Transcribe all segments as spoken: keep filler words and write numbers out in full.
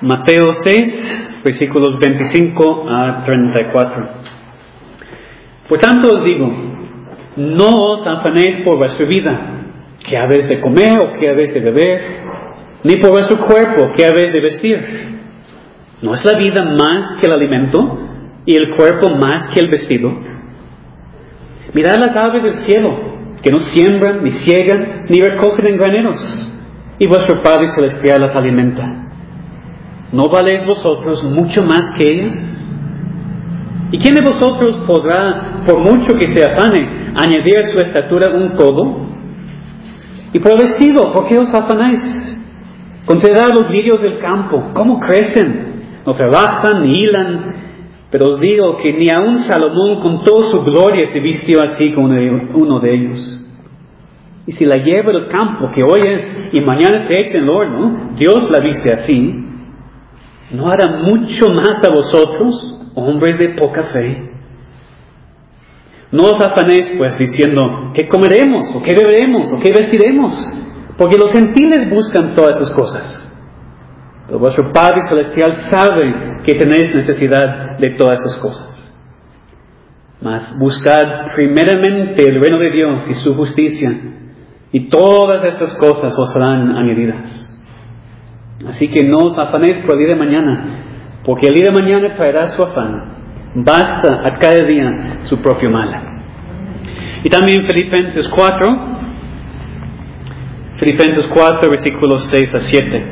Mateo seis, versículos veinticinco a treinta y cuatro. Por tanto os digo, no os afanéis por vuestra vida, qué habéis de comer o qué habéis de beber, ni por vuestro cuerpo, qué habéis de vestir. ¿No es la vida más que el alimento y el cuerpo más que el vestido? Mirad las aves del cielo, que no siembran, ni ciegan, ni recogen en graneros, y vuestro Padre Celestial las alimenta. ¿No valéis vosotros mucho más que ellas? ¿Y quién de vosotros podrá, por mucho que se afane, añadir a su estatura un codo? Y por el vestido, ¿por qué os afanáis? Considerad los lirios del campo, cómo crecen, no trabajan ni hilan, pero os digo que ni aun Salomón con toda su gloria se vistió así como uno de ellos. Y si la hierba del campo, que hoy es y mañana se echa en el horno, Dios la viste así, ¿no hará mucho más a vosotros, hombres de poca fe? No os afanéis pues diciendo, ¿qué comeremos? ¿O qué beberemos? ¿O qué vestiremos? Porque los gentiles buscan todas esas cosas. Pero vuestro Padre Celestial sabe que tenéis necesidad de todas esas cosas. Mas buscad primeramente el reino de Dios y su justicia, y todas estas cosas os serán añadidas. Así que no os afanéis por el día de mañana, porque el día de mañana traerá su afán. Basta a cada día su propio mal. Y también Filipenses cuatro, Filipenses cuatro, versículos seis a siete.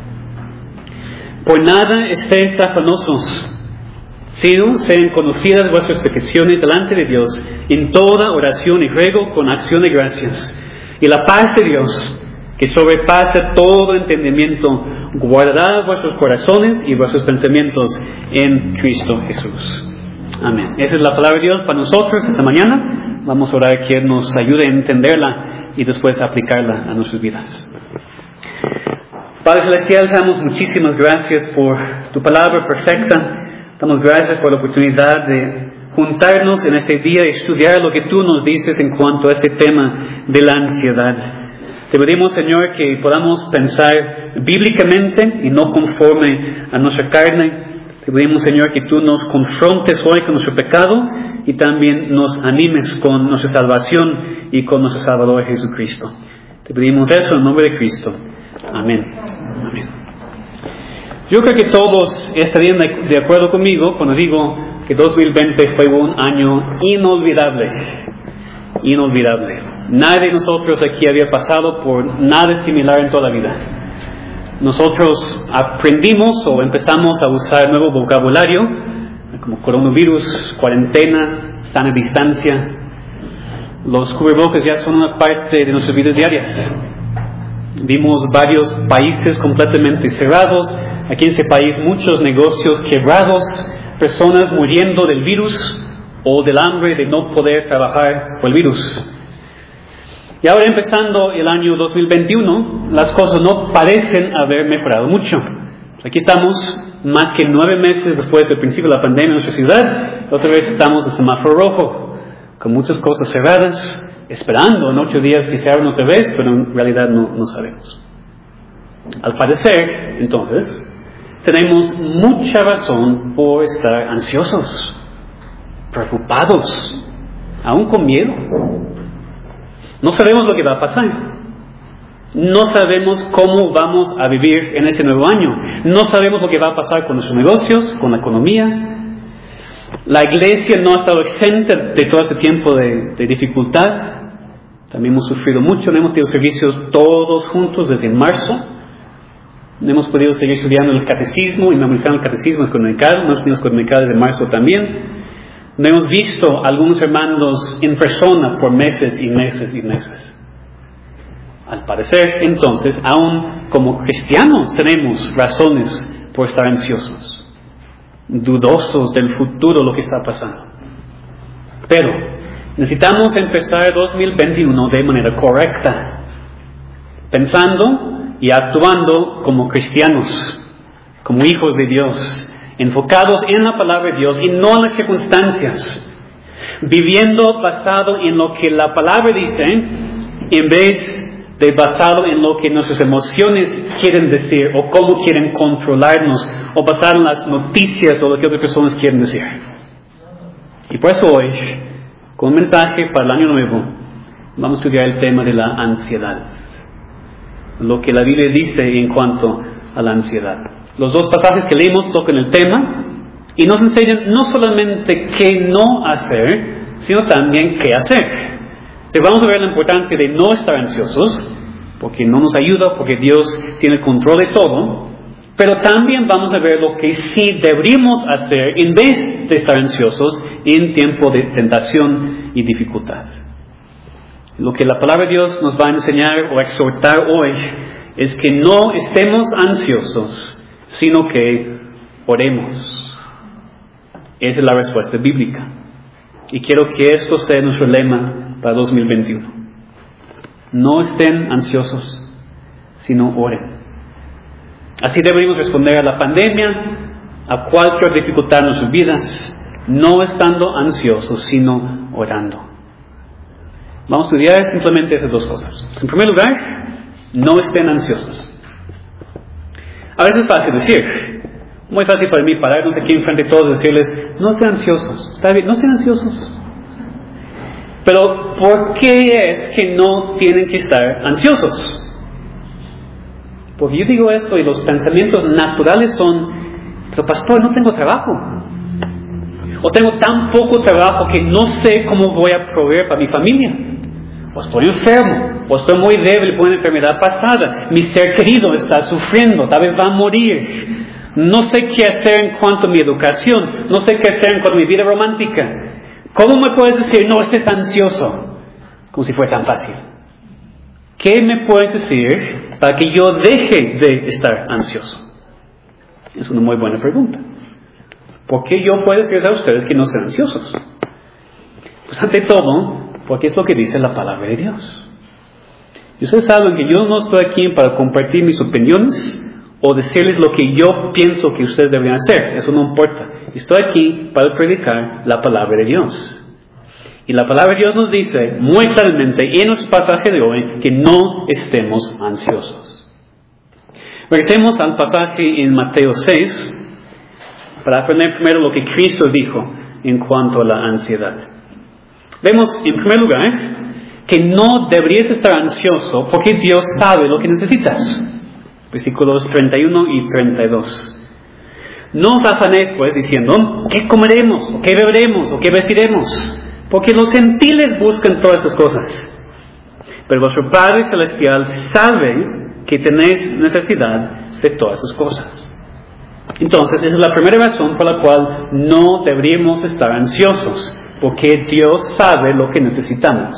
Por nada estéis afanosos, sino sean conocidas vuestras peticiones delante de Dios en toda oración y ruego con acción de gracias. Y la paz de Dios, que sobrepasa todo entendimiento, guardará vuestros corazones y vuestros pensamientos en Cristo Jesús. Amén. Esa es la palabra de Dios para nosotros esta mañana. Vamos a orar que nos ayude a entenderla y después a aplicarla a nuestras vidas. Padre Celestial, damos muchísimas gracias por tu palabra perfecta. Damos gracias por la oportunidad de juntarnos en este día y estudiar lo que tú nos dices en cuanto a este tema de la ansiedad. Te pedimos, Señor, que podamos pensar bíblicamente y no conforme a nuestra carne. Te pedimos, Señor, que tú nos confrontes hoy con nuestro pecado y también nos animes con nuestra salvación y con nuestro Salvador Jesucristo. Te pedimos eso en nombre de Cristo. Amén. Amén. Yo creo que todos estarían de acuerdo conmigo cuando digo que dos mil veinte fue un año inolvidable. Inolvidable. Nadie de nosotros aquí había pasado por nada similar en toda la vida. Nosotros aprendimos o empezamos a usar nuevo vocabulario, como coronavirus, cuarentena, sana distancia. Los cubrebocas ya son una parte de nuestras vidas diarias. Vimos varios países completamente cerrados. Aquí en este país muchos negocios quebrados, personas muriendo del virus o del hambre de no poder trabajar por el virus. Y ahora empezando el año dos mil veintiuno, las cosas no parecen haber mejorado mucho. Aquí estamos más que nueve meses después del principio de la pandemia en nuestra ciudad. Otra vez estamos en semáforo rojo, con muchas cosas cerradas, esperando en ocho días que se abran otra vez, pero en realidad no, no sabemos. Al parecer, entonces, tenemos mucha razón por estar ansiosos, preocupados, aún con miedo. No sabemos lo que va a pasar. No sabemos cómo vamos a vivir en ese nuevo año. No sabemos lo que va a pasar con nuestros negocios, con la economía. La iglesia no ha estado exenta de todo ese tiempo de, de dificultad. También hemos sufrido mucho. No hemos tenido servicios todos juntos desde marzo. No hemos podido seguir estudiando el catecismo y memorizando el catecismo escolar. No hemos tenido escolar desde marzo también. No hemos visto a algunos hermanos en persona por meses y meses y meses. Al parecer, entonces, aún como cristianos tenemos razones por estar ansiosos, dudosos del futuro, lo que está pasando. Pero necesitamos empezar dos mil veintiuno de manera correcta, pensando y actuando como cristianos, como hijos de Dios, enfocados en la palabra de Dios y no en las circunstancias, viviendo basado en lo que la palabra dice en vez de basado en lo que nuestras emociones quieren decir o cómo quieren controlarnos o basado en las noticias o lo que otras personas quieren decir. Y por eso hoy, con un mensaje para el año nuevo, vamos a estudiar el tema de la ansiedad. Lo que la Biblia dice en cuanto a la ansiedad. Los dos pasajes que leímos tocan el tema y nos enseñan no solamente qué no hacer, sino también qué hacer. Entonces vamos a ver la importancia de no estar ansiosos, porque no nos ayuda, porque Dios tiene el control de todo, pero también vamos a ver lo que sí deberíamos hacer en vez de estar ansiosos en tiempo de tentación y dificultad. Lo que la palabra de Dios nos va a enseñar o exhortar hoy es que no estemos ansiosos, sino que oremos. Esa es la respuesta bíblica. Y quiero que esto sea nuestro lema para dos mil veintiuno. No estén ansiosos, sino oren. Así deberíamos responder a la pandemia, a cualquier dificultad en nuestras vidas, no estando ansiosos, sino orando. Vamos a estudiar simplemente esas dos cosas. En primer lugar, no estén ansiosos. A veces es fácil decir, muy fácil para mí pararnos aquí enfrente de todos y decirles, no estén ansiosos, está bien, no estén ansiosos. Pero, ¿por qué es que no tienen que estar ansiosos? Porque yo digo eso y los pensamientos naturales son, pero pastor, no tengo trabajo. O tengo tan poco trabajo que no sé cómo voy a proveer para mi familia. O estoy enfermo, o estoy muy débil por una enfermedad pasada. Mi ser querido está sufriendo, tal vez va a morir. No sé qué hacer en cuanto a mi educación, no sé qué hacer en cuanto a mi vida romántica. ¿Cómo me puedes decir, no estés ansioso? Como si fuera tan fácil. ¿Qué me puedes decir para que yo deje de estar ansioso? Es una muy buena pregunta. ¿Por qué yo puedo decirles a ustedes que no sean ansiosos? Pues ante todo, porque es lo que dice la palabra de Dios. Y ustedes saben que yo no estoy aquí para compartir mis opiniones o decirles lo que yo pienso que ustedes deberían hacer. Eso no importa. Estoy aquí para predicar la palabra de Dios. Y la palabra de Dios nos dice muy claramente en nuestro pasaje de hoy que no estemos ansiosos. Regresemos al pasaje en Mateo seis para aprender primero lo que Cristo dijo en cuanto a la ansiedad. Vemos en primer lugar que no deberías estar ansioso porque Dios sabe lo que necesitas. Versículos treinta y uno y treinta y dos. No os afanéis pues diciendo, ¿qué comeremos? ¿O qué beberemos? ¿O qué vestiremos? Porque los gentiles buscan todas esas cosas. Pero vuestro Padre Celestial sabe que tenéis necesidad de todas esas cosas. Entonces, esa es la primera razón por la cual no deberíamos estar ansiosos. Porque Dios sabe lo que necesitamos.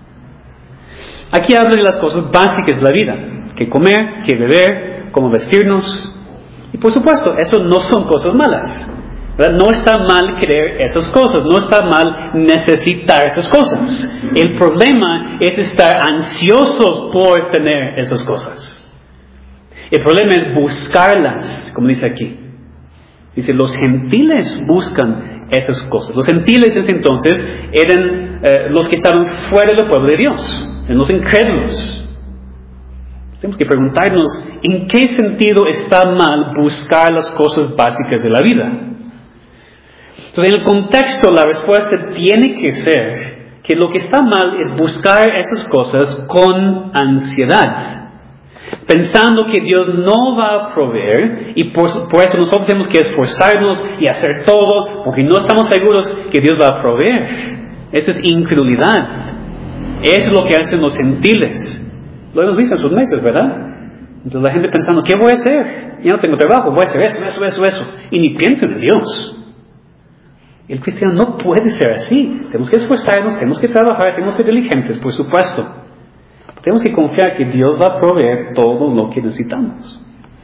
Aquí habla de las cosas básicas de la vida. Qué comer, qué beber, cómo vestirnos. Y por supuesto, eso no son cosas malas, ¿verdad? No está mal querer esas cosas, no está mal necesitar esas cosas. El problema es estar ansiosos por tener esas cosas. El problema es buscarlas, como dice aquí. Dice, los gentiles buscan esas cosas. Los gentiles en ese entonces eran eh, los que estaban fuera del pueblo de Dios, eran los incrédulos. Tenemos que preguntarnos, ¿en qué sentido está mal buscar las cosas básicas de la vida? Entonces, en el contexto, la respuesta tiene que ser que lo que está mal es buscar esas cosas con ansiedad, pensando que Dios no va a proveer, y por, por eso nosotros tenemos que esforzarnos y hacer todo, porque no estamos seguros que Dios va a proveer. Esa es incredulidad. Eso es lo que hacen los gentiles. Lo hemos visto en sus meses, ¿verdad? Entonces la gente pensando, ¿qué voy a hacer? Ya no tengo trabajo, voy a hacer eso, eso, eso, eso. Y ni piensan en Dios. El cristiano no puede ser así. Tenemos que esforzarnos, tenemos que trabajar, tenemos que ser diligentes, por supuesto. Tenemos que confiar que Dios va a proveer todo lo que necesitamos.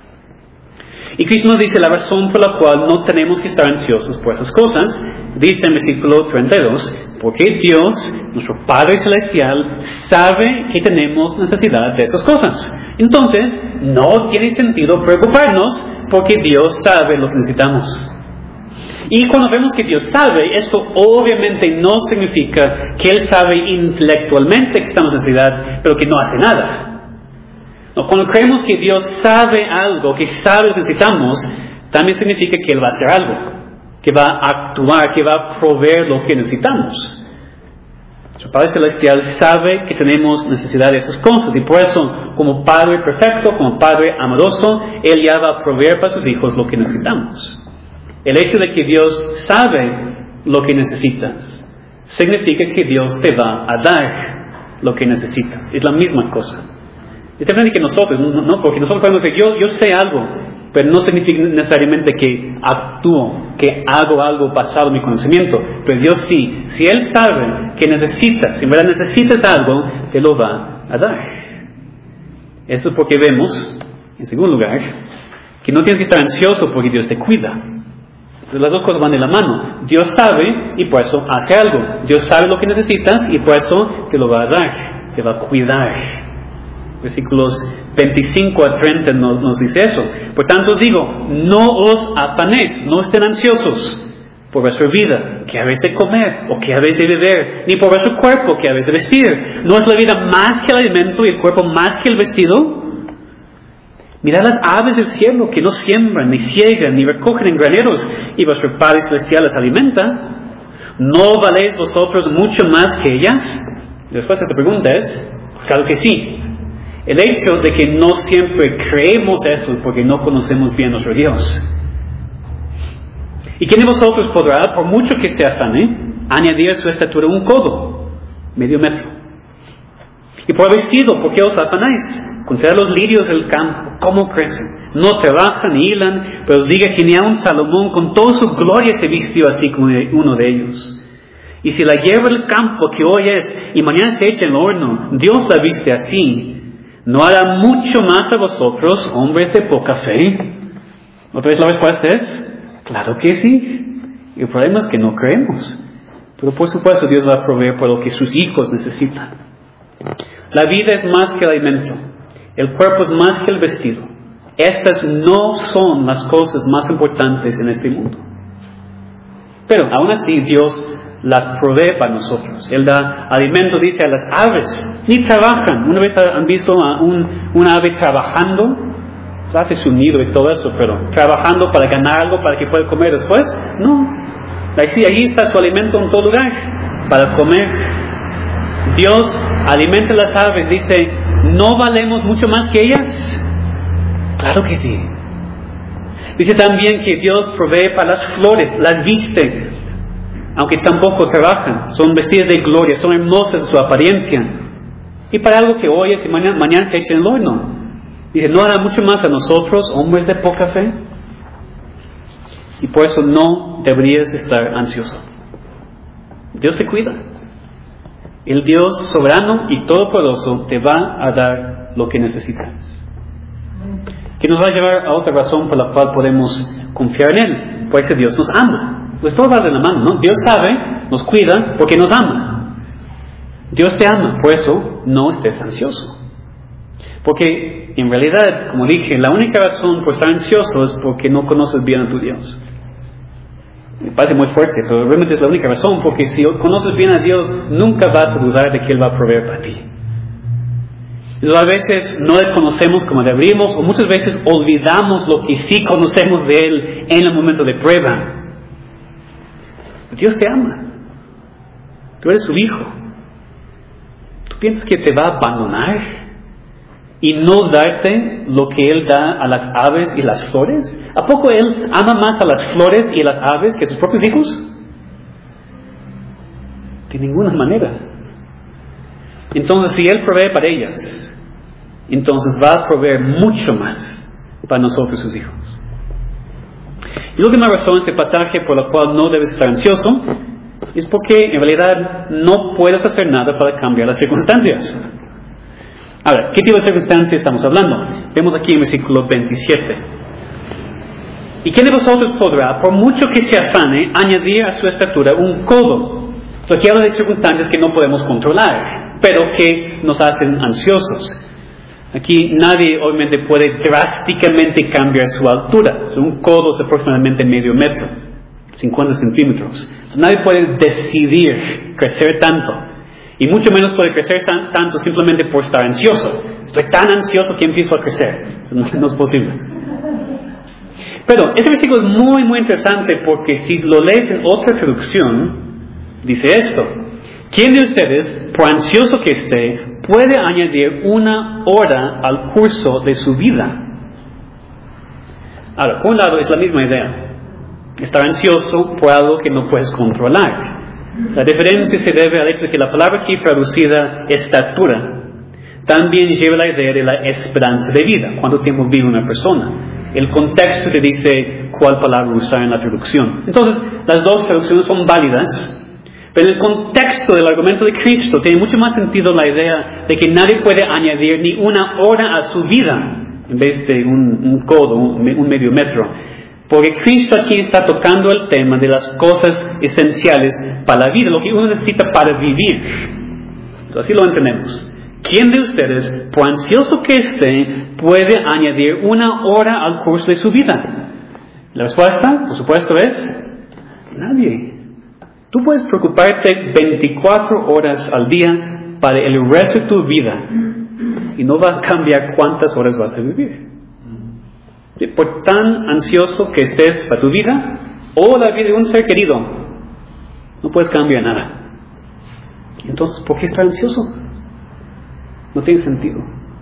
Y Cristo nos dice la razón por la cual no tenemos que estar ansiosos por esas cosas. Dice en versículo treinta y dos, porque Dios, nuestro Padre Celestial, sabe que tenemos necesidad de esas cosas. Entonces, no tiene sentido preocuparnos porque Dios sabe lo que necesitamos. Y cuando vemos que Dios sabe, esto obviamente no significa que Él sabe intelectualmente que estamos en necesidad, pero que no hace nada. No, cuando creemos que Dios sabe algo, que sabe lo que necesitamos, también significa que Él va a hacer algo, que va a actuar, que va a proveer lo que necesitamos. Nuestro Padre Celestial sabe que tenemos necesidad de esas cosas y por eso, como Padre perfecto, como Padre amoroso, Él ya va a proveer para sus hijos lo que necesitamos. El hecho de que Dios sabe lo que necesitas significa que Dios te va a dar lo que necesitas. Es la misma cosa. Es diferente que nosotros, ¿no? Porque nosotros podemos decir, yo, yo sé algo, pero no significa necesariamente que actúo, que hago algo basado en mi conocimiento. Pero Dios sí, si Él sabe que necesitas, si en verdad necesitas algo, te lo va a dar. Eso es porque vemos, en segundo lugar, que no tienes que estar ansioso porque Dios te cuida. Entonces las dos cosas van de la mano. Dios sabe y por eso hace algo. Dios sabe lo que necesitas y por eso te lo va a dar, te va a cuidar. Versículos veinticinco a treinta nos, nos dice eso. Por tanto os digo, no os afanéis, no estén ansiosos por vuestra vida, que habéis de comer o que habéis de beber, ni por vuestro cuerpo, que habéis de vestir. ¿No es la vida más que el alimento y el cuerpo más que el vestido? Mirad las aves del cielo, que no siembran, ni ciegan, ni recogen en graneros, y vuestro Padre Celestial las alimenta. ¿No valéis vosotros mucho más que ellas? Después esta pregunta es, claro que sí. El hecho de que no siempre creemos eso es porque no conocemos bien a nuestro Dios. ¿Y quién de vosotros podrá, por mucho que se afane, añadir a su estatura un codo, medio metro? Y por vestido, ¿por qué os afanáis? Considerad los lirios del campo, cómo crecen. No trabajan ni hilan, pero os diga que ni aun Salomón con toda su gloria se vistió así como uno de ellos. Y si la hierba del campo que hoy es y mañana se echa en el horno, Dios la viste así, ¿no hará mucho más a vosotros, hombres de poca fe? Otra vez la respuesta es, claro que sí. Y el problema es que no creemos. Pero por supuesto Dios va a proveer por lo que sus hijos necesitan. La vida es más que el alimento. El cuerpo es más que el vestido. Estas no son las cosas más importantes en este mundo. Pero aún así Dios las provee para nosotros. Él da alimento, dice, a las aves. Ni trabajan. ¿Una vez han visto a un, un ave trabajando? Hace su nido y todo eso, pero trabajando para ganar algo para que pueda comer después. No. Ahí, allí está su alimento en todo lugar para comer. Dios alimenta a las aves. Dice, ¿no valemos mucho más que ellas? Claro que sí. Dice también que Dios provee para las flores, las viste, aunque tampoco trabajan, son vestidas de gloria, son hermosas en su apariencia. Y para algo que hoy es y mañana, mañana se echa en el horno. Dice, ¿no hará mucho más a nosotros, hombres de poca fe? Y por eso no deberías estar ansioso. Dios te cuida. El Dios soberano y todopoderoso te va a dar lo que necesitas. Que nos va a llevar a otra razón por la cual podemos confiar en Él. Porque Dios nos ama. Pues todo va de la mano, ¿no? Dios sabe, nos cuida porque nos ama. Dios te ama, por eso no estés ansioso. Porque en realidad, como dije, la única razón por estar ansioso es porque no conoces bien a tu Dios. Me parece muy fuerte, pero realmente es la única razón, porque si conoces bien a Dios, nunca vas a dudar de que Él va a proveer para ti. Y a veces no le conocemos como deberíamos, o muchas veces olvidamos lo que sí conocemos de Él en el momento de prueba. Dios te ama. Tú eres su hijo. ¿Tú piensas que te va a abandonar y no darte lo que Él da a las aves y las flores? ¿A poco Él ama más a las flores y a las aves que a sus propios hijos? De ninguna manera. Entonces, si Él provee para ellas, entonces va a proveer mucho más para nosotros sus hijos. Y la última razón de este pasaje por la cual no debes estar ansioso es porque en realidad no puedes hacer nada para cambiar las circunstancias. Ahora, ¿qué tipo de circunstancias estamos hablando? Vemos aquí en versículo veintisiete. ¿Y quién de vosotros podrá, por mucho que se afane, añadir a su estatura un codo? Esto aquí habla de circunstancias que no podemos controlar, pero que nos hacen ansiosos. Aquí nadie obviamente puede drásticamente cambiar su altura. Un codo es aproximadamente medio metro, cincuenta centímetros. Nadie puede decidir crecer tanto. Y mucho menos puede crecer tan, tanto simplemente por estar ansioso. Estoy tan ansioso que empiezo a crecer. No, no es posible. Pero ese versículo es muy, muy interesante porque si lo lees en otra traducción, dice esto: ¿quién de ustedes, por ansioso que esté, puede añadir una hora al curso de su vida? Ahora, por un lado es la misma idea. Estar ansioso por algo que no puedes controlar. La diferencia se debe al hecho de que la palabra aquí traducida, estatura, también lleva la idea de la esperanza de vida. ¿Cuánto tiempo vive una persona? El contexto te dice cuál palabra usar en la traducción. Entonces, las dos traducciones son válidas, pero en el contexto del argumento de Cristo tiene mucho más sentido la idea de que nadie puede añadir ni una hora a su vida en vez de un, un codo, un, un medio metro. Porque Cristo aquí está tocando el tema de las cosas esenciales para la vida, lo que uno necesita para vivir. Entonces, así lo entendemos. ¿Quién de ustedes, por ansioso que esté, puede añadir una hora al curso de su vida? La respuesta, por supuesto, es nadie. Tú puedes preocuparte veinticuatro horas al día para el resto de tu vida y no va a cambiar cuántas horas vas a vivir. Por tan ansioso que estés para tu vida o la vida de un ser querido, no puedes cambiar nada. Entonces, ¿por qué estar ansioso? No tiene sentido.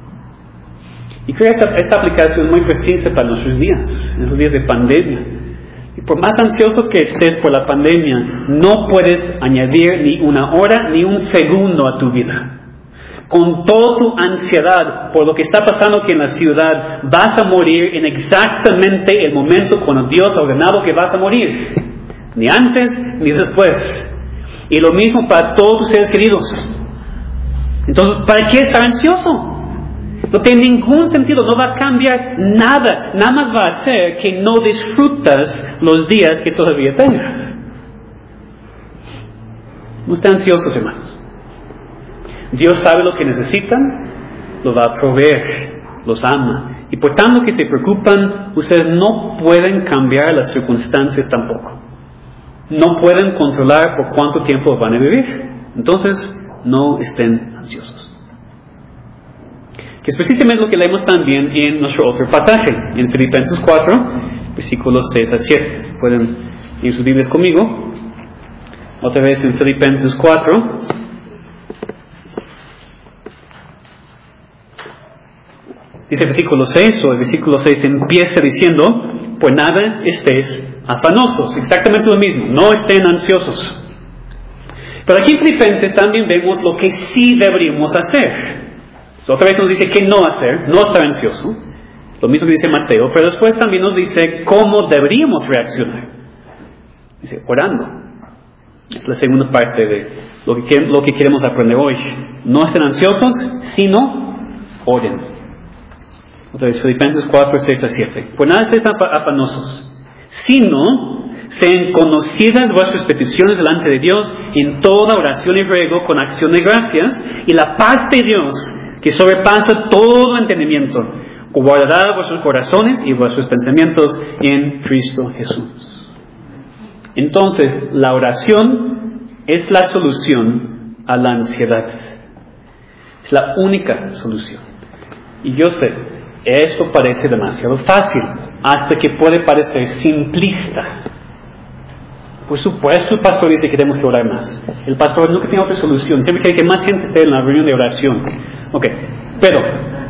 Y creo que esta, esta aplicación es muy precisa para nuestros días, en esos días de pandemia. Y por más ansioso que estés por la pandemia, no puedes añadir ni una hora ni un segundo a tu vida. Con toda tu ansiedad por lo que está pasando aquí en la ciudad, vas a morir en exactamente el momento cuando Dios ha ordenado que vas a morir. Ni antes ni después. Y lo mismo para todos tus seres queridos. Entonces, ¿para qué estar ansioso? No tiene ningún sentido, no va a cambiar nada. Nada más va a hacer que no disfrutas los días que todavía tengas. No estén ansiosos, hermanos. Dios sabe lo que necesitan, lo va a proveer, los ama. Y por tanto que se preocupan, ustedes no pueden cambiar las circunstancias tampoco. No pueden controlar por cuánto tiempo van a vivir. Entonces, no estén ansiosos. Que es precisamente lo que leemos también en nuestro otro pasaje, en Filipenses cuatro, versículos seis a siete. Si pueden ir sus Biblias conmigo. Otra vez en Filipenses cuatro. Dice el versículo seis, o el versículo seis empieza diciendo: por nada estéis afanosos. Exactamente lo mismo, no estén ansiosos. Pero aquí en Filipenses también vemos lo que sí deberíamos hacer. Otra vez nos dice qué no hacer, no estar ansioso. Lo mismo que dice Mateo, pero después también nos dice cómo deberíamos reaccionar. Dice, orando. Es la segunda parte de lo que, lo que queremos aprender hoy. No estén ansiosos, sino oren. Otra vez, Filipenses cuatro, seis a siete. Pues nada estéis afanosos, sino sean conocidas vuestras peticiones delante de Dios en toda oración y ruego con acción de gracias, y la paz de Dios, que sobrepasa todo entendimiento, guardará vuestros corazones y vuestros pensamientos en Cristo Jesús. Entonces, la oración es la solución a la ansiedad. Es la única solución. Y yo sé, esto parece demasiado fácil, hasta que puede parecer simplista. Por supuesto, el pastor dice que tenemos que orar más. El pastor nunca tiene otra solución. Siempre quiere que más gente esté en la reunión de oración. Ok, pero,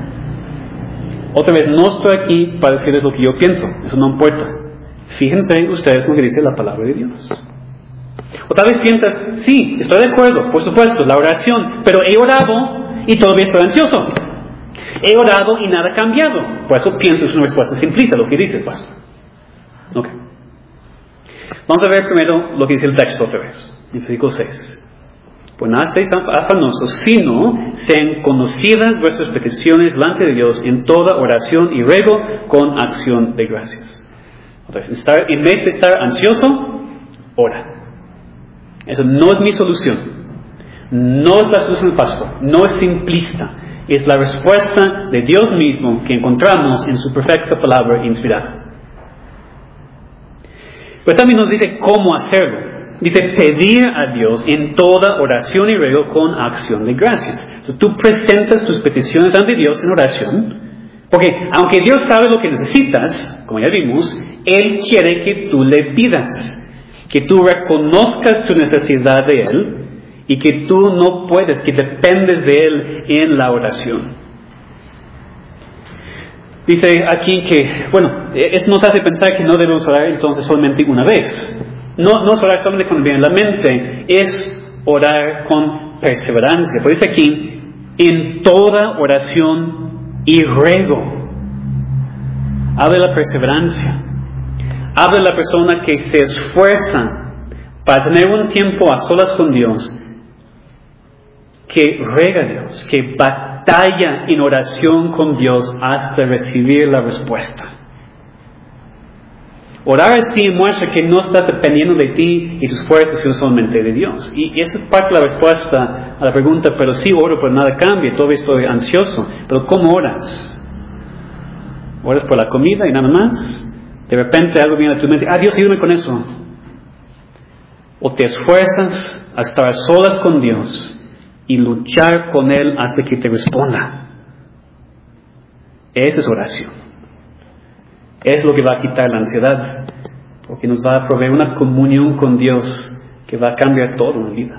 otra vez, no estoy aquí para decirles lo que yo pienso. Eso no importa. Fíjense ustedes en lo que dice la palabra de Dios. O tal vez piensas, sí, estoy de acuerdo, por supuesto, la oración, pero he orado y todavía estoy ansioso. He orado y nada ha cambiado. Por eso pienso es una respuesta simplista lo que dice el pastor. Ok. Vamos a ver primero lo que dice el texto otra vez, en versículo seis. Pues nada estéis afanosos, sino sean conocidas vuestras peticiones delante de Dios en toda oración y ruego con acción de gracias. Otra vez, estar, en vez de estar ansioso, ora. Eso no es mi solución. No es la solución del pastor. No es simplista. Es la respuesta de Dios mismo que encontramos en su perfecta palabra inspirada. Pero también nos dice cómo hacerlo. Dice pedir a Dios en toda oración y ruego con acción de gracias. Entonces, tú presentas tus peticiones ante Dios en oración, porque aunque Dios sabe lo que necesitas, como ya vimos, Él quiere que tú le pidas, que tú reconozcas tu necesidad de Él y que tú no puedes, que dependes de Él en la oración. Dice aquí que, bueno, eso nos hace pensar que no debemos orar entonces solamente una vez. No, no es orar solamente cuando viene a la mente, es orar con perseverancia. Por eso dice aquí, en toda oración y ruego. Habla de la perseverancia. Habla de la persona que se esfuerza para tener un tiempo a solas con Dios, que ruega a Dios, que batalla en oración con Dios hasta recibir la respuesta. Orar así muestra que no estás dependiendo de ti y tus fuerzas, sino solamente de Dios. Y, y esa es parte de la respuesta a la pregunta, pero sí oro, pero nada cambia, todavía estoy ansioso. Pero ¿cómo oras? ¿Oras por la comida y nada más? De repente algo viene a tu mente, ah, Dios, ayúdame con eso. O te esfuerzas a estar a solas con Dios y luchar con Él hasta que te responda. Esa es oración. Es lo que va a quitar la ansiedad, porque nos va a proveer una comunión con Dios que va a cambiar todo en la vida.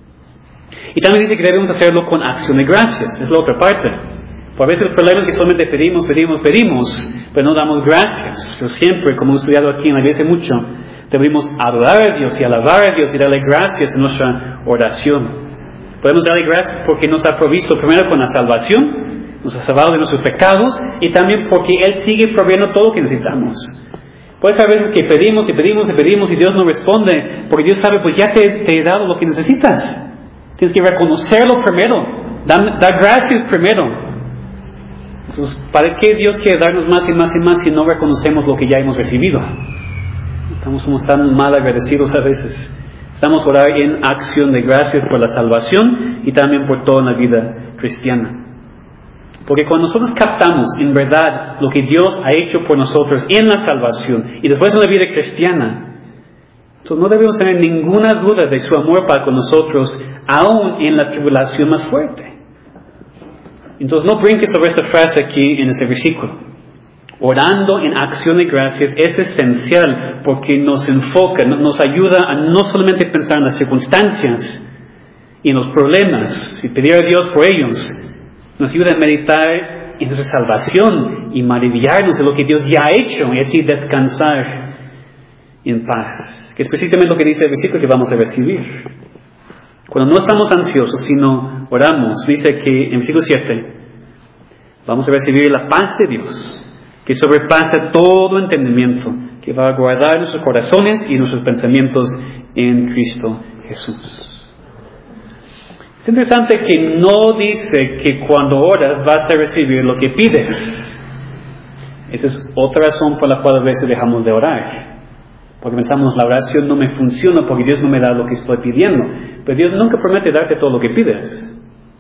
Y también dice que debemos hacerlo con acción de gracias, es la otra parte. Por a veces el problema es que solamente pedimos, pedimos, pedimos, pero no damos gracias. Pero siempre, como hemos estudiado aquí en la iglesia mucho, debemos adorar a Dios y alabar a Dios y darle gracias en nuestra oración. Podemos darle gracias porque nos ha provisto primero con la salvación, nos ha salvado de nuestros pecados, y también porque Él sigue proveyendo todo lo que necesitamos. Puede ser a veces que pedimos y pedimos y pedimos y Dios no responde, porque Dios sabe, pues ya te, te he dado lo que necesitas. Tienes que reconocerlo primero, dar, dar gracias primero. Entonces, ¿para qué Dios quiere darnos más y más y más si no reconocemos lo que ya hemos recibido? Estamos somos tan mal agradecidos a veces. Estamos a orar en acción de gracias por la salvación y también por toda la vida cristiana. Porque cuando nosotros captamos en verdad lo que Dios ha hecho por nosotros en la salvación y después en la vida cristiana, entonces no debemos tener ninguna duda de su amor para con nosotros, aún en la tribulación más fuerte. Entonces no brinques sobre esta frase aquí en este versículo. Orando en acción de gracias es esencial porque nos enfoca, nos ayuda a no solamente pensar en las circunstancias y en los problemas y pedir a Dios por ellos. Nos ayuda a meditar en nuestra salvación y maravillarnos de lo que Dios ya ha hecho y así descansar en paz. Que es precisamente lo que dice el versículo que vamos a recibir. Cuando no estamos ansiosos, sino oramos, dice que en versículo siete, vamos a recibir la paz de Dios, que sobrepasa todo entendimiento, que va a guardar nuestros corazones y nuestros pensamientos en Cristo Jesús. Es interesante que no dice que cuando oras vas a recibir lo que pides. Esa es otra razón por la cual a veces dejamos de orar. Porque pensamos, la oración no me funciona porque Dios no me da lo que estoy pidiendo. Pero Dios nunca promete darte todo lo que pides.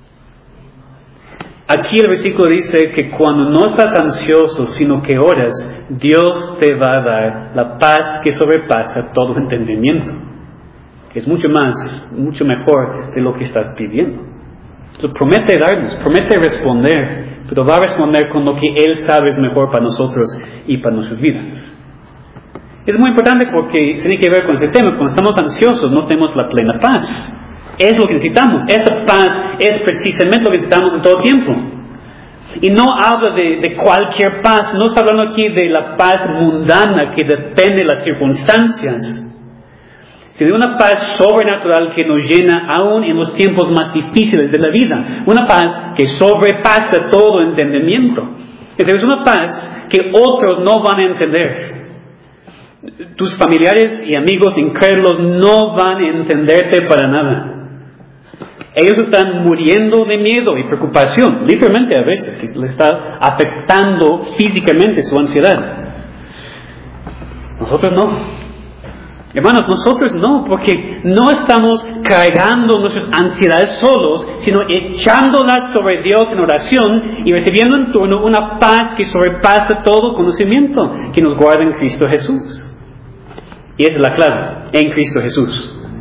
Aquí el versículo dice que cuando no estás ansioso, sino que oras, Dios te va a dar la paz que sobrepasa todo entendimiento. Que es mucho más, mucho mejor de lo que estás pidiendo. Entonces, promete darnos, promete responder, pero va a responder con lo que Él sabe es mejor para nosotros y para nuestras vidas. Es muy importante porque tiene que ver con ese tema. Cuando estamos ansiosos no tenemos la plena paz. Es lo que necesitamos. Esa paz es precisamente lo que necesitamos en todo tiempo. Y no habla de, de cualquier paz. No está hablando aquí de la paz mundana que depende de las circunstancias, sino de una paz sobrenatural que nos llena aún en los tiempos más difíciles de la vida. Una paz que sobrepasa todo entendimiento. Es decir, es una paz que otros no van a entender. Tus familiares y amigos incrédulos no van a entenderte para nada. Ellos están muriendo de miedo y preocupación, literalmente a veces, que les está afectando físicamente su ansiedad. Nosotros no. Hermanos, nosotros no, porque no estamos cargando nuestras ansiedades solos, sino echándolas sobre Dios en oración y recibiendo en turno una paz que sobrepasa todo conocimiento, que nos guarda en Cristo Jesús. Y esa es la clave, en Cristo Jesús.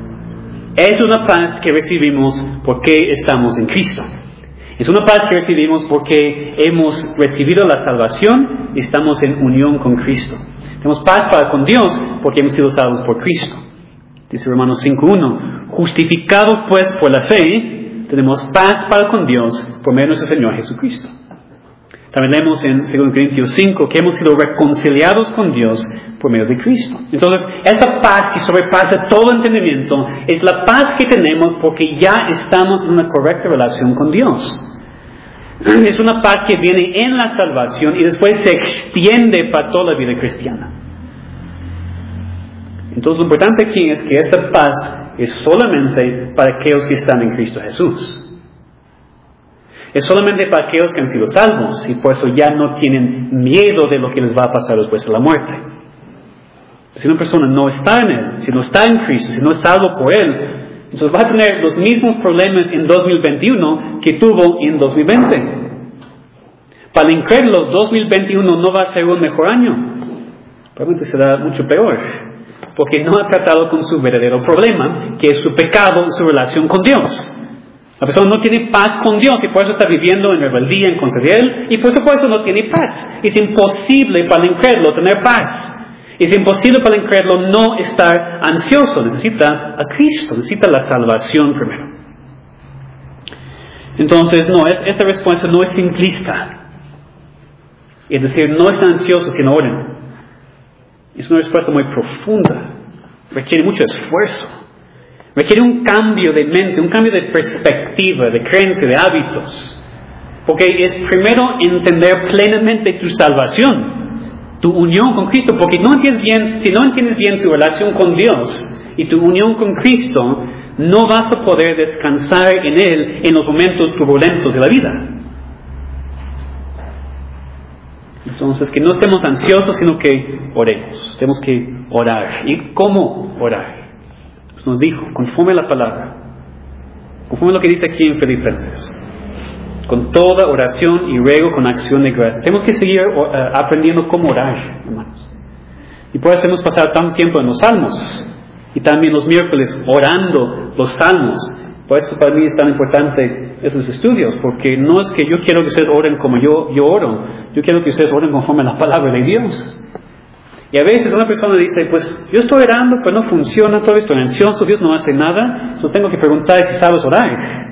Es una paz que recibimos porque estamos en Cristo. Es una paz que recibimos porque hemos recibido la salvación y estamos en unión con Cristo. Tenemos paz para con Dios porque hemos sido salvos por Cristo. Dice Romanos cinco uno, justificados pues por la fe, tenemos paz para con Dios por medio de nuestro Señor Jesucristo. También leemos en segunda Corintios cinco que hemos sido reconciliados con Dios por medio de Cristo. Entonces, esta paz que sobrepasa todo entendimiento es la paz que tenemos porque ya estamos en una correcta relación con Dios. Es una paz que viene en la salvación y después se extiende para toda la vida cristiana. Entonces, lo importante aquí es que esta paz es solamente para aquellos que están en Cristo Jesús. Es solamente para aquellos que han sido salvos y por eso ya no tienen miedo de lo que les va a pasar después de la muerte. Si una persona no está en Él, si no está en Cristo, si no es salvo por Él, entonces va a tener los mismos problemas en dos mil veintiuno que tuvo en dos mil veinte. Para el incrédulo, dos mil veintiuno no va a ser un mejor año. Probablemente será mucho peor, porque no ha tratado con su verdadero problema, que es su pecado y su relación con Dios. La persona no tiene paz con Dios y por eso está viviendo en rebeldía en contra de Él y por eso, por eso no tiene paz. Es imposible para el incrédulo tener paz. Es imposible para el incrédulo no estar ansioso. Necesita a Cristo, necesita la salvación primero. Entonces, no, es, esta respuesta no es simplista. Es decir, no están ansiosos sino oren. Es una respuesta muy profunda. Requiere mucho esfuerzo. Requiere un cambio de mente, un cambio de perspectiva, de creencia, de hábitos. Porque es primero entender plenamente tu salvación, tu unión con Cristo. Porque no entiendes bien, si no entiendes bien tu relación con Dios y tu unión con Cristo, no vas a poder descansar en Él en los momentos turbulentos de la vida. Entonces, que no estemos ansiosos, sino que oremos. Tenemos que orar. ¿Y cómo orar? Nos dijo, conforme a la palabra, conforme a lo que dice aquí en Filipenses, con toda oración y ruego con acción de gracias. Tenemos que seguir uh, aprendiendo cómo orar, hermanos. Y por eso hemos pasado tanto tiempo en los salmos y también los miércoles orando los salmos. Por eso para mí es tan importante esos estudios, porque no es que yo quiero que ustedes oren como yo, yo oro, yo quiero que ustedes oren conforme a la palabra de Dios. Y a veces una persona dice, pues yo estoy orando, pero no funciona, todavía estoy ansioso, Dios no hace nada, solo tengo que preguntar si sabes orar.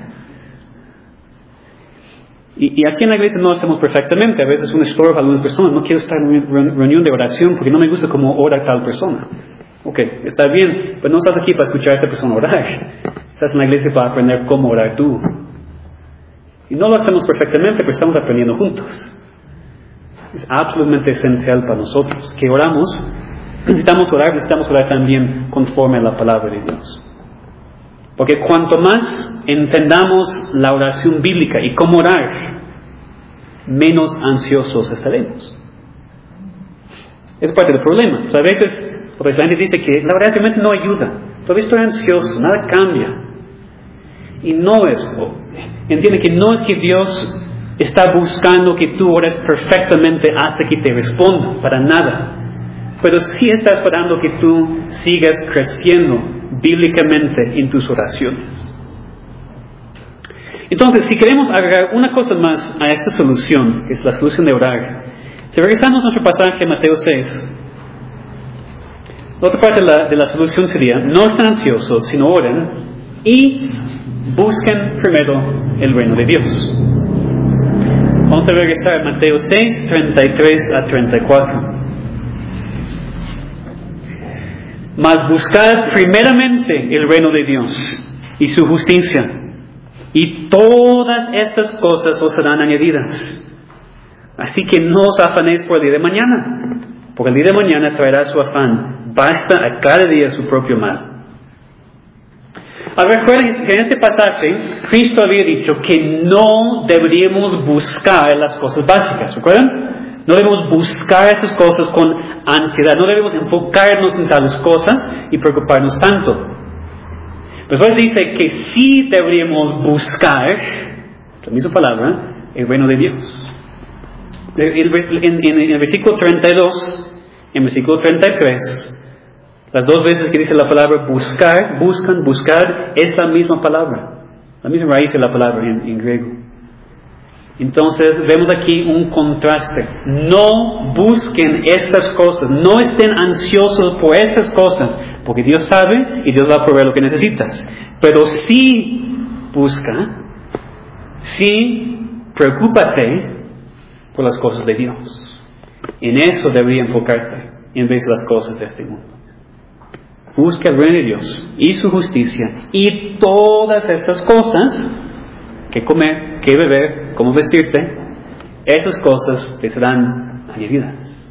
Y, y aquí en la iglesia no hacemos perfectamente, a veces un estorbo para algunas personas, no quiero estar en una reunión de oración porque no me gusta cómo ora tal persona. Ok, está bien, pero no estás aquí para escuchar a esta persona orar, estás en la iglesia para aprender cómo orar tú. Y no lo hacemos perfectamente, pero estamos aprendiendo juntos. Es absolutamente esencial para nosotros que oramos. Necesitamos orar, necesitamos orar también conforme a la palabra de Dios. Porque cuanto más entendamos la oración bíblica y cómo orar, menos ansiosos estaremos. Es parte del problema. O sea, a veces, porque la gente dice que la oración no ayuda. Todavía estoy ansioso, nada cambia. Y no es, entiende que no es que Dios está buscando que tú ores perfectamente hasta que te responda, para nada. Pero sí está esperando que tú sigas creciendo bíblicamente en tus oraciones. Entonces, si queremos agregar una cosa más a esta solución, que es la solución de orar, si regresamos a nuestro pasaje en Mateo seis, la otra parte de la, de la solución sería, no estén ansiosos, sino oren y busquen primero el reino de Dios. Vamos a regresar a Mateo seis, treinta y tres a treinta y cuatro. Mas buscad primeramente el reino de Dios y su justicia, y todas estas cosas os serán añadidas. Así que no os afanéis por el día de mañana, porque el día de mañana traerá su afán. Basta a cada día su propio mal. Ahora recuerden que en este pasaje Cristo había dicho que no deberíamos buscar las cosas básicas, ¿recuerdan? No debemos buscar esas cosas con ansiedad, no debemos enfocarnos en tales cosas y preocuparnos tanto. Después dice que sí deberíamos buscar, la misma palabra, el reino de Dios. En, en, en el versículo treinta y dos, en el versículo treinta y tres, Las dos veces que dice la palabra buscar, buscan, buscar, es la misma palabra. La misma raíz de la palabra en, en griego. Entonces vemos aquí un contraste. No busquen estas cosas, no estén ansiosos por estas cosas, porque Dios sabe y Dios va a proveer lo que necesitas. Pero sí busca, sí preocúpate por las cosas de Dios. En eso debería enfocarte en vez de las cosas de este mundo. Busca el reino de Dios y su justicia, y todas estas cosas, que comer, que beber, cómo vestirte, esas cosas te serán añadidas.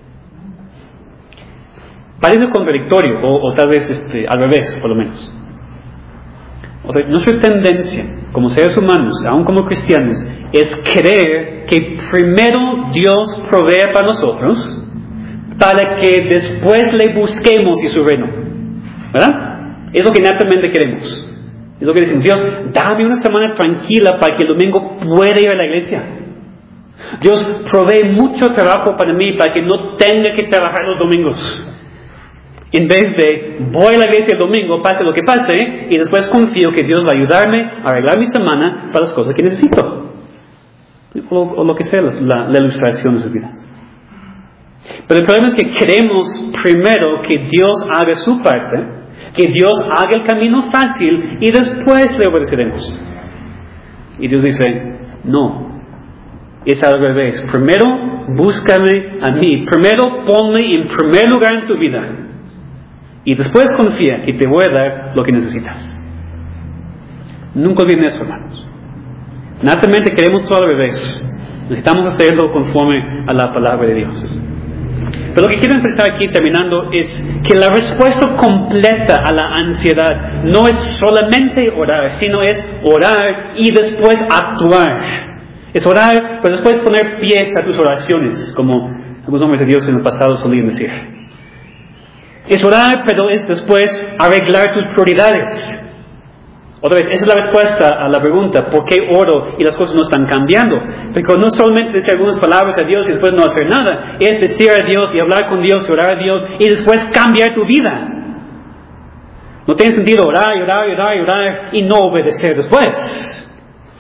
Parece contradictorio, o, o tal vez este, al revés, por lo menos. O sea, nuestra tendencia como seres humanos, aún como cristianos, es creer que primero Dios provee para nosotros, para que después le busquemos y su reino. ¿Verdad? Es lo que naturalmente queremos. Es lo que dicen: Dios, dame una semana tranquila para que el domingo pueda ir a la iglesia. Dios, provee mucho trabajo para mí para que no tenga que trabajar los domingos. En vez de voy a la iglesia el domingo, pase lo que pase, y después confío que Dios va a ayudarme a arreglar mi semana para las cosas que necesito. O, o lo que sea la, la ilustración de sus vidas. Pero el problema es que queremos primero que Dios haga su parte, que Dios haga el camino fácil, y después le obedeceremos. Y Dios dice: no, es al revés. Primero búscame a mí, primero ponme en primer lugar en tu vida, y después confía que te voy a dar lo que necesitas. Nunca olviden eso, hermanos. Naturalmente queremos todo al revés. Necesitamos hacerlo conforme a la palabra de Dios. Pero lo que quiero empezar aquí terminando es que la respuesta completa a la ansiedad no es solamente orar, sino es orar y después actuar. Es orar, pero después poner pies a tus oraciones, como algunos hombres de Dios en el pasado solían decir. Es orar, pero es después arreglar tus prioridades. Otra vez, esa es la respuesta a la pregunta: ¿por qué oro y las cosas no están cambiando? Porque no solamente decir algunas palabras a Dios y después no hacer nada, es decir a Dios y hablar con Dios y orar a Dios y después cambiar tu vida. No tiene sentido orar y orar y orar y orar y no obedecer después.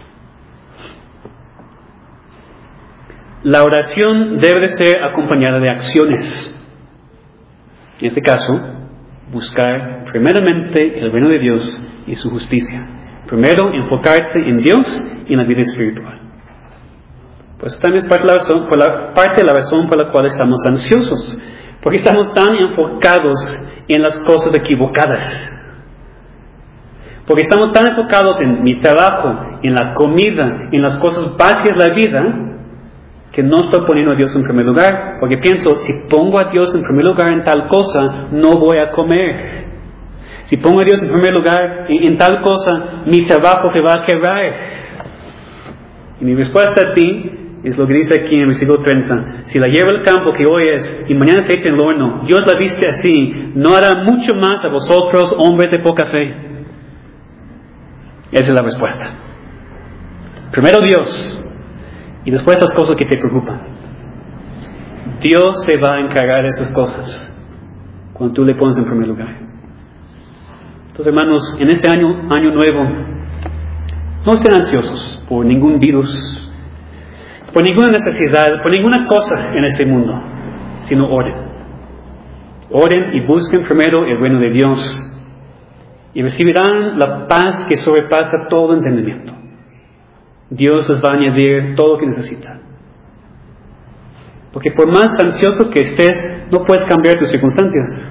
La oración debe de ser acompañada de acciones. En este caso, buscar primeramente el reino de Dios y su justicia. Primero, enfocarte en Dios y en la vida espiritual. Pues también es parte de la razón por la, parte de la razón por la cual estamos ansiosos, porque estamos tan enfocados en las cosas equivocadas. Porque estamos tan enfocados en mi trabajo, en la comida, en las cosas básicas de la vida, que no estoy poniendo a Dios en primer lugar. Porque pienso, si pongo a Dios en primer lugar en tal cosa, no voy a comer. Si pongo a Dios en primer lugar en, en tal cosa, mi trabajo se va a quebrar. Y mi respuesta a ti es lo que dice aquí en el versículo treinta. Si la hierba del campo que hoy es y mañana se echa en el horno, Dios la viste así, ¿no hará mucho más a vosotros, hombres de poca fe? Esa es la respuesta. Primero Dios, y después las cosas que te preocupan. Dios se va a encargar de esas cosas cuando tú le pones en primer lugar. Entonces, hermanos, en este año, año nuevo, no estén ansiosos por ningún virus, por ninguna necesidad, por ninguna cosa en este mundo, sino oren. Oren y busquen primero el reino de Dios y recibirán la paz que sobrepasa todo entendimiento. Dios les va a añadir todo lo que necesitan. Porque por más ansioso que estés, no puedes cambiar tus circunstancias.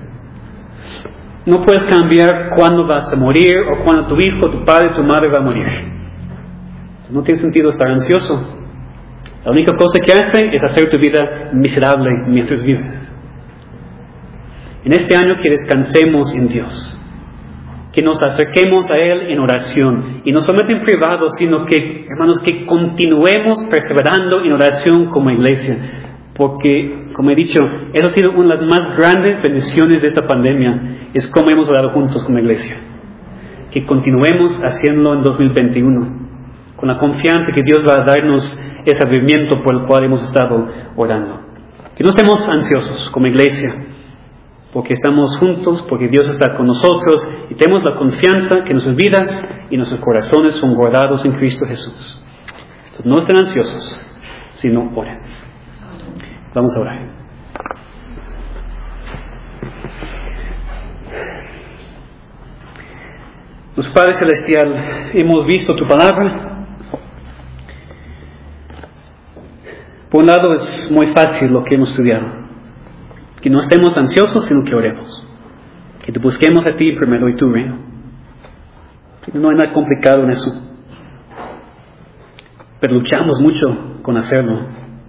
No puedes cambiar cuándo vas a morir o cuándo tu hijo, tu padre, tu madre va a morir. No tiene sentido estar ansioso. La única cosa que hace es hacer tu vida miserable mientras vives. En este año que descansemos en Dios, que nos acerquemos a Él en oración, y no solamente en privado, sino que, hermanos, que continuemos perseverando en oración como iglesia, porque, como he dicho, eso ha sido una de las más grandes bendiciones de esta pandemia, es cómo hemos orado juntos como iglesia. Que continuemos haciéndolo en dos mil veintiuno, con la confianza que Dios va a darnos ese avivamiento por el cual hemos estado orando. Que no estemos ansiosos como iglesia, porque estamos juntos, porque Dios está con nosotros y tenemos la confianza que nuestras vidas y nuestros corazones son guardados en Cristo Jesús. Entonces, no estén ansiosos, sino oren. Vamos a orar. Nuestro Padre Celestial, hemos visto tu palabra. Por un lado es muy fácil lo que hemos estudiado. Que no estemos ansiosos, sino que oremos. Que te busquemos a ti primero y tu reino. No hay nada complicado en eso. Pero luchamos mucho con hacerlo.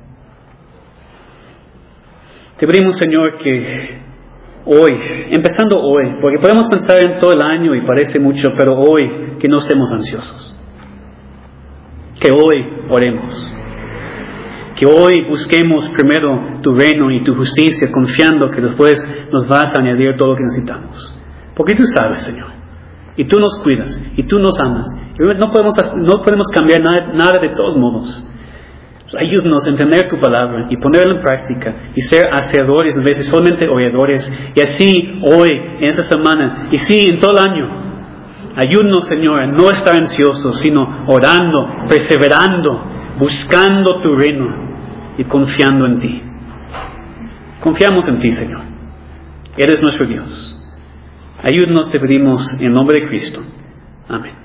Te pedimos, Señor, que hoy, empezando hoy, porque podemos pensar en todo el año y parece mucho, pero hoy que no estemos ansiosos. Que hoy oremos. Que hoy busquemos primero tu reino y tu justicia, confiando que después nos vas a añadir todo lo que necesitamos. Porque tú sabes, Señor, y tú nos cuidas, y tú nos amas. Y no podemos, no podemos cambiar nada, nada de todos modos. Ayúdanos a entender tu palabra y ponerla en práctica y ser hacedores en vez de solamente oidores. Y así hoy, en esta semana, y sí, en todo el año, ayúdanos, Señor, a no estar ansiosos, sino orando, perseverando, buscando tu reino y confiando en ti. Confiamos en ti, Señor. Eres nuestro Dios. Ayúdanos, te pedimos en nombre de Cristo. Amén.